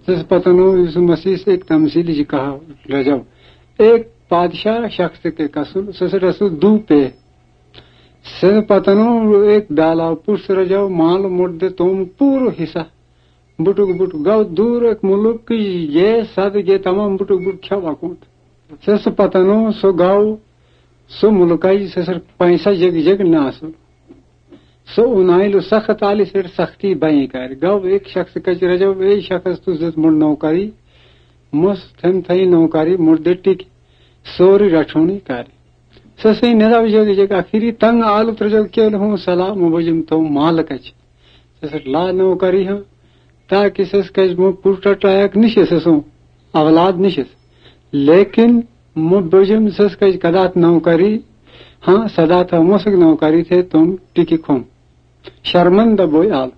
اس پتنو یسوع مسیح سے ایک تمثیلی جی کہا رجب ایک بادشاہ شخص کے کسل سس رسول دو پہ سس پتنو ایک دالا پوش رجو مال مٹ دے تم پورو حصہ بٹک بٹ گو دور ایک ملک یہ سد یہ تمام بٹک بٹ کھا واکوت سس پتنو سو گاؤ سو ملکائی سسر پیسہ جگ جگ ناسو سو انائلو سخت آلی سر سختی بائیں کر گو ایک شخص کچ رجو ایک شخص تو زد مڑ نوکاری مس تھم تھئی نوکاری مڑ دے ٹک سوری رٹھونی کر سسی ندا جگ جگ آخری تنگ آلو ترجو کیل ہوں سلام مبجم تو مالک اچ سسر لا نوکاری ہوں تاکہ سس کچ مو پورٹا ٹائک نشس سسوں اولاد نشس لیکن مبجم سس کچ کدات نوکاری ہاں سدا تھا موسک نوکاری تھے تم ٹکی کھوم شرمندہ بوئی آل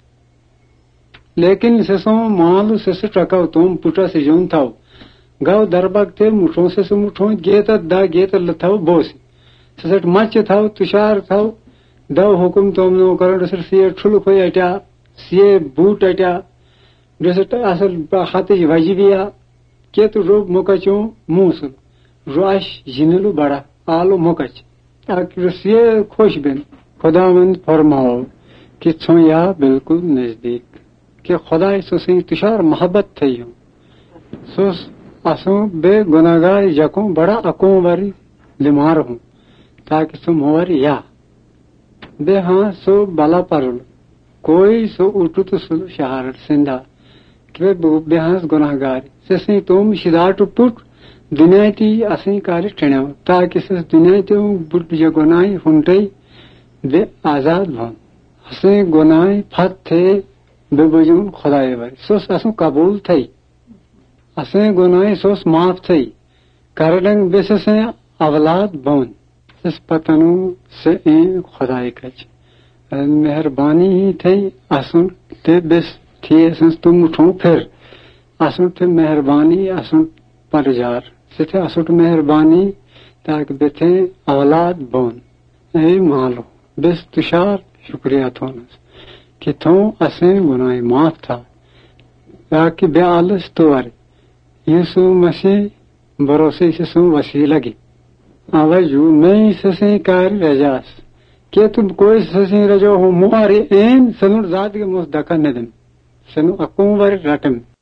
لیکن سسوں مالو سس ٹکاو تم پوٹا سے جون تھاو گاو درباگ تھے مٹھوں سے مٹھوں گیتا دا گیتا لتھاو بوسی سسٹ مچ تھاو تشار تھاو دو حکم تم نو کرن سر سی ٹھل کھوئی اٹیا سی بوٹ اٹیا جسٹ اصل خطج وجبیا کیت روب مکچوں موسل روش جنلو بڑا آلو مکچ سی خوش بن خدا مند فرماؤ کہ چھو یا بالکل نزدیک کہ خدا سوسی تشار محبت تھی ہوں سوس اسوں بے گناہگار جکوں بڑا اکوں وری لمار ہوں تاکہ سو موری یا بے ہاں سو بلا پرل کوئی سو اٹھو تو سلو شہارت سندھا کہ بے ہاں گناہگار سسی تم شداٹو پٹ دنیا تی اسیں کاری ٹھنو تاکہ سس دنیا تی بٹ جو گناہی ہنٹئی بے آزاد بھون اسیں گناہی پھت تھے بے بجون خدای وری سوس اسوں قبول تھئی اسیں گناہی سوس معاف تھئی کرڈنگ بے سسیں اولاد بون سس پتنو سے این خدای کچ مہربانی ہی تھئی اسوں تے بس تھی سنس تم اٹھوں پھر اسوں تے مہربانی اسوں پرجار سے تھے اسوں مہربانی تاکہ بے تھے اولاد بون اے مالو بس تشار شکریہ تھونس کہ تھوں اسیں گناہ معاف تھا تاکہ بے آلس توار یسوع مسیح بھروسے سے سو وسیلہ گی آوجو میں سسیں کار رجاس کہ تم کوئی سسیں رجو ہو مواری این سنور ذات کے مصدقہ ندم سنو اکوں ور رٹم